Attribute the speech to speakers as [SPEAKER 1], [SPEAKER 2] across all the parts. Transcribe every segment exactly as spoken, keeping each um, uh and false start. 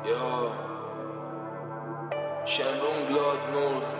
[SPEAKER 1] Yo, Shenron Blood North.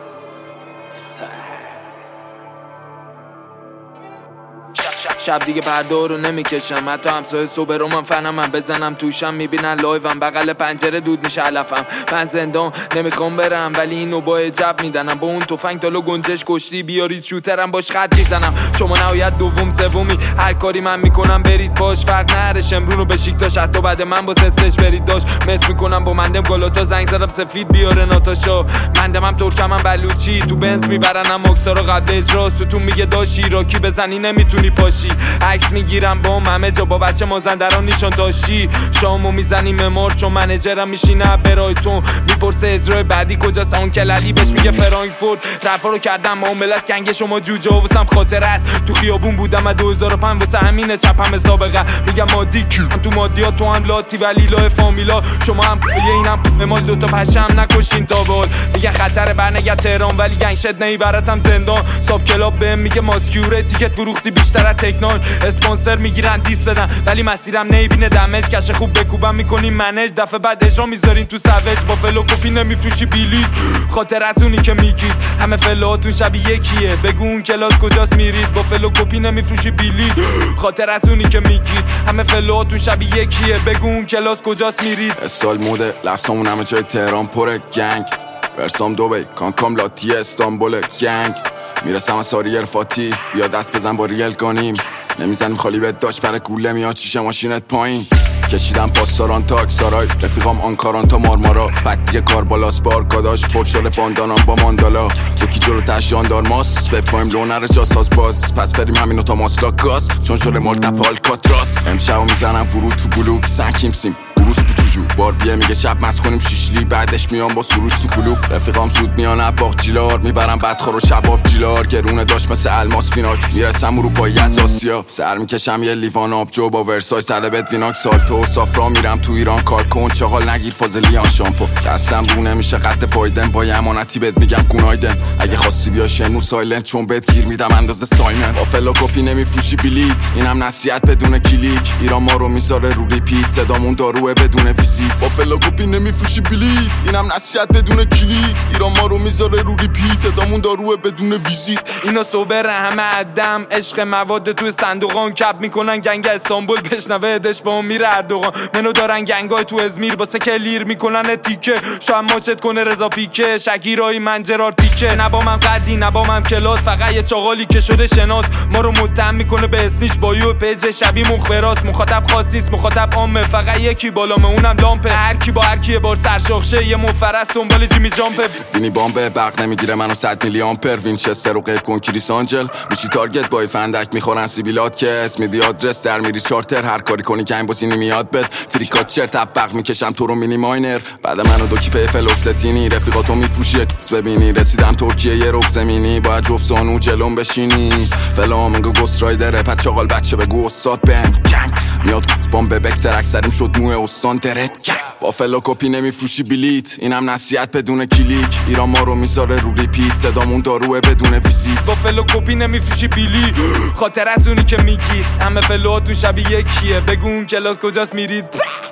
[SPEAKER 1] شب دیگه پرده رو نمیکشم، حتی همسایه صبح رو من فنم من بزنم توشم، میبینن لایوم بغل پنجره دود میشه علفم. من زندان نمیخوام برم ولی اینو با جب میدنم، با اون تفنگ تالو گنجش کشتی بیارید شوترم باش خط میزنم. شما نهایت دوم سومی هر کاری من میکنم برید باش، فرق نره شمرون رو بشیک تا حتی بعد من با سستش برید داش مت میکنم با مندم گالاتا، زنگ زدم سفید بیاره ناتاشا، مندمم ترکمم بلوچی، تو بنز میبرنم اکسارا قبل اجرا، ستون میگه داشی راکی بزنی نمیتونی پاشی، عکس میگیرم با همه جا با بچه مازندران نیشان داشتی، شامو میزنیم مار چون منیجرم میشینه برایتون، میپرسه اجرای بعدی کجاست، اون کلالی بهش میگه فرانکفورت، رفا رو کردم معامله است گنگ شما جوجه واسم خاطر است، تو خیابون بودم از دو هزار و پنج واسه همینه چپم سابقه، میگم مادی کی تو مادیات تو هم لاتی ولی لای فامیلا، شما هم یه اینم مال دوتا پشم نکشین تا بال، میگن خطر برنگه تهران ولی گنگ شد نمیبرتم زندان، ساب کلاب بهم میگه ماسکیوره تیکت فروختی بیشتر از تکنان، اسپانسر میگیرن دیس بدن ولی مسیرم نمیبینه دمج، کش خوب بکوبم میکنیم منج، دفعه بعد اجرا میذارین تو سوج، با فلو کپی نمیفروشی بیلی، خاطر از اونی که میگید همه فلوهاتون شبیه یکیه، بگو اون کلاس کجاست میرید، با فلو کپی نمیفروشی بیلی، خاطر از اونی که میگید همه فلوهاتون شبیه یکیه، بگو اون کلاس کجاست میرید.
[SPEAKER 2] سال موده لفظامون همه جای تهران پره گنگ، برسام دوبی کانکام لاتی استانبول گنگ، میرسم از ساری ارفاتی بیا دست بزن با ریل کنیم، نمیزنیم خالی بهت داشت برای گوله میاد شیشه ماشینت پایین، کشیدم پاساران تا اکسارای رفیقام آنکاران تا مارمارا، بعد دیگه کار بالاس بارکاداش پرشال باندانام با ماندالا، دوکی جلو تشیان دار ماس به پایم لونر جاساز باز، پس بریم همینو تا ماسلاک گاز چون شل مالتپال کاتراس، امشبو میزنم فرود تو گلوب سنکیم سیم بروز تو چوجو، بار بیه میگه شب مس کنیم شیشلی، بعدش میام با سروش تو کلوب، رفیقام زود میان اباق جیلار، میبرم بدخور و شباف جیلار، گرونه داشت مثل الماس فیناک، میرسم اروپایی از آسیا، سر میکشم یه لیوان آبجو با ورسای سلبت ویناک سالتو، صافرا میرم تو ایران کار کن چاقال نگیر فاضلیان شامپو، دستم رو نمیشه قد پایدن با یه امانتی بهت میگم گونایدن، اگه خواستی بیا شمرو سایلنت چون بهت گیر میدم اندازه سایمن، با فلا کپی نمیفروشی بلیت اینم نصیحت بدون کلیک، ایران ما رو میذاره رو ریپیت صدامون داروه بدون ویزیت، با فلا کپی نمیفروشی بلیت اینم نصیحت بدون کلیک، ایران ما رو میذاره رو ریپیت صدامون داروه بدون ویزیت،
[SPEAKER 1] اینا صبر همه عدم عشق مواد تو صندوقان کپ میکنن گنگ استانبول، بشنوه دش با میره اردوغان، منو دارن گنگای تو ازمیر باسه کلیر میکنن تیکه، شاید ماچت کنه رضا پیکه شکیرایی من جرار پیکه، نبا من قدی نبا من کلاس، فقط یه چاقالی که شده شناس، ما رو متهم میکنه به اسنیش با یو پیج شبی مخبراست، مخاطب خاص نیست مخاطب عامه، فقط یکی بالامه اونم لامپه، هر کی با هر کی بار سرشاخشه یه مفرس دنبال جیمی جامپ،
[SPEAKER 2] وینی بامبه برق نمیگیره منو صد میلی آمپر، وینچستر و غیب کن کریس آنجل، میشی تارگت بای فندک میخورن سیبیلات که اسم میدی آدرس در میری چارتر، هر کاری کنی که این بازی نمیاد بد، فریکات چرت ابق میکشم تو رو مینی ماینر، بعد منو دو کی پی فلوکستینی رفیقاتو میفروشی اکس ببینی، رسیدم ترکیه یه رک زمینی باید جفت زانو جلوم بشینی، فلامنگو گوست رایدره پد چاقال بچه بگو استاد بهم گنگ، میاد بامب بکتر اکثریم شد موه استان درت گنگ، با فلا کپی نمیفروشی بلیت اینم نصیحت بدون کلیک، ایران ما رو میذاره رو ریپیت صدامون داروه بدون ویزیت،
[SPEAKER 1] با فلو کپی نمیفروشی بیلی، خاطر از اونی که میگید همه فلوهاتون شبیه یکیه، بگو اون کلاس کجاست میرید.